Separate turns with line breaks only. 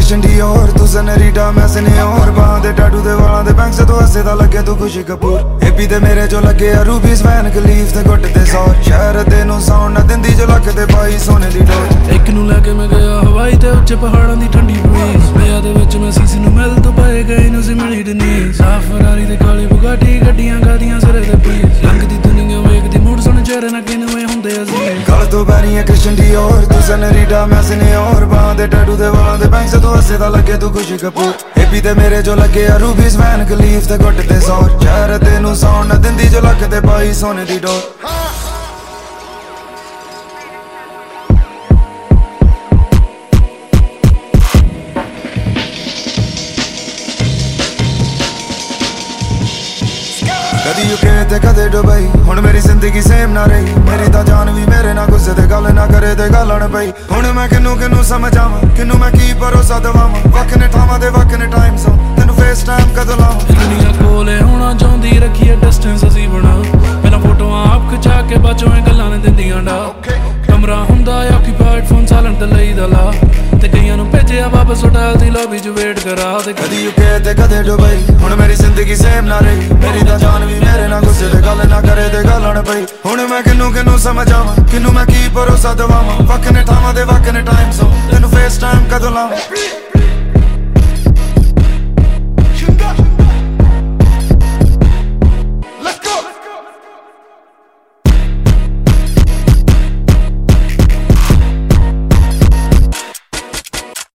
Krishna D और तू सनरीटा मैं सिन्योर बाहां दे टैटू दे वालां दे बैंक से तू हसे दा लगे तू खुशी कपूर एपी ते मेरे जो लगे रूबीज वैन खलीफ ते गुट ते सौर शहर ते नू साउंड ना दिंदी जो लक ते पाई सोने दी डोर
एक नू लैके मैं गया हवाई ते उच्चे पहाड़ां दी ठंडी ब्रीज विआह दे विच मैं सीसी नू मिल तो पाए गए नू सी मिली डनीज साफ फरारी ते काली बुगाटी गड्डियां गादियां सिरे ते पीस लंघदी दुनिया वेखदी मूड सुन चेहरे ना किनवे हुंदे अजीज
गल तो पैनी है कृष्ण डी और तू सनरीटा मैं सिन्योर बाहां दे टैटू दे वालां दे बैंक से तू हसे दा लगे तू खुशी कपूर एपी ते मेरे जो लगे रूबीज वैन खलीफ ते गुट ते सौर शहर ते नू साउंड ना दिंदी जो लक ते पाई सोने दी डोर कदी यूके ते कदे दुबई हुण मेरी जिंदगी सेम ना रही मेरी तां जान भी मेरे ना गुस्से ते गल ना करे ते गल न पई हुण मैं किनू समझावां किनू मैं की भरोसा दवावां वक् ने ठावां ते वक् ने टाइम सो तैनू फेस टाइम कदों लावां
दुनिया कोले होना चाहुंदी रखिए डिस्टेंस असी बना पहला फोटोआं आप खिचा के बाचों ए गल्लां ने दिंदियां डा कमरा हुंदा ऑक्यूपाइड फोन साइलेंट ते लई दा ला ते कईयां नू भेजिया वापस होटल दी लॉबी च वेट करा ते
कदी यूके ते कदे दुबई हुण मेरी जिंदगी सेम ना रही मेरी तां जान भी मेरे ना गुस्से ते गल ना करे ते गल न पई हुण मैं किनू समझावां किनू मैं की भरोसा दवावां वक् ने ठावां ते वक् ने टाइम सो तैनू फेस टाइम कदों लावां